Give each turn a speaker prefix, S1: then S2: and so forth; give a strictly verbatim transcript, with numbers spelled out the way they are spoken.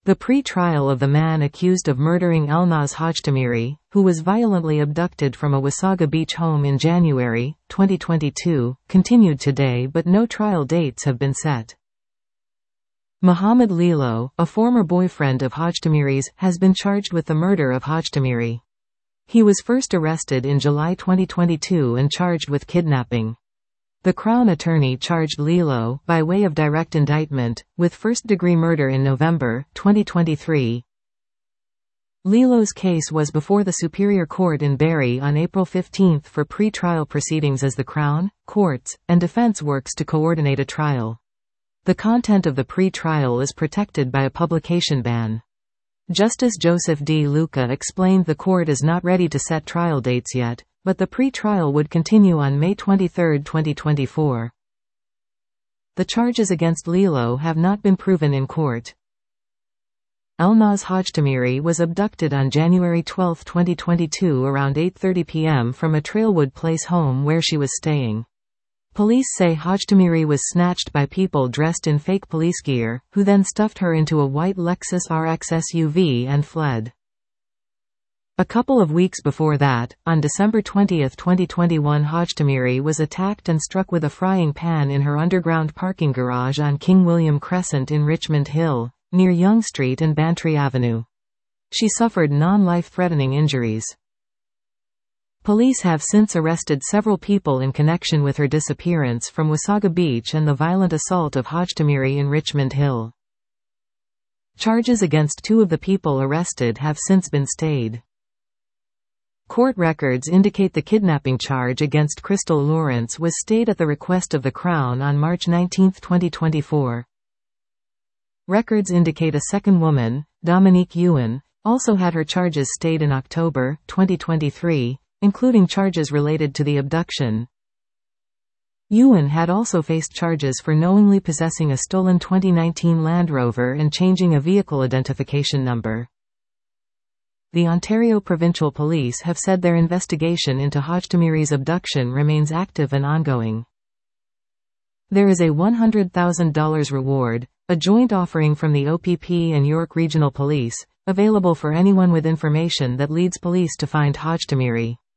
S1: The pre-trial of the man accused of murdering Elnaz Hajtamiri, who was violently abducted from a Wasaga Beach home in January twenty twenty-two, continued today, but no trial dates have been set. Mohammed Lilo, a former boyfriend of Hajtamiri's, has been charged with the murder of Hajtamiri. He was first arrested in July twenty twenty-two and charged with kidnapping. The Crown Attorney charged Lilo, by way of direct indictment, with first-degree murder in November twenty twenty-three. Lilo's case was before the Superior Court in Barrie on April fifteenth for pre-trial proceedings as the Crown, courts, and defense works to coordinate a trial. The content of the pre-trial is protected by a publication ban. Justice Joseph D. Luca explained the court is not ready to set trial dates yet, but the pre-trial would continue on May twenty-third twenty twenty-four. The charges against Lilo have not been proven in court. Elnaz Hajtamiri was abducted on January twelfth twenty twenty-two around eight thirty p m from a Trailwood Place home where she was staying. Police say Hajtamiri was snatched by people dressed in fake police gear, who then stuffed her into a white Lexus R X S U V and fled. A couple of weeks before that, on December twentieth twenty twenty-one, Hajtamiri was attacked and struck with a frying pan in her underground parking garage on King William Crescent in Richmond Hill, near Yonge Street and Bantry Avenue. She suffered non-life-threatening injuries. Police have since arrested several people in connection with her disappearance from Wasaga Beach and the violent assault of Hajtamiri in Richmond Hill. Charges against two of the people arrested have since been stayed. Court records indicate the kidnapping charge against Crystal Lawrence was stayed at the request of the Crown on March nineteenth twenty twenty-four. Records indicate a second woman, Dominique Ewan, also had her charges stayed in October twenty twenty-three, including charges related to the abduction. Ewan had also faced charges for knowingly possessing a stolen twenty nineteen Land Rover and changing a vehicle identification number. The Ontario Provincial Police have said their investigation into Hajtamiri's abduction remains active and ongoing. There is a one hundred thousand dollars reward, a joint offering from the O P P and York Regional Police, available for anyone with information that leads police to find Hajtamiri.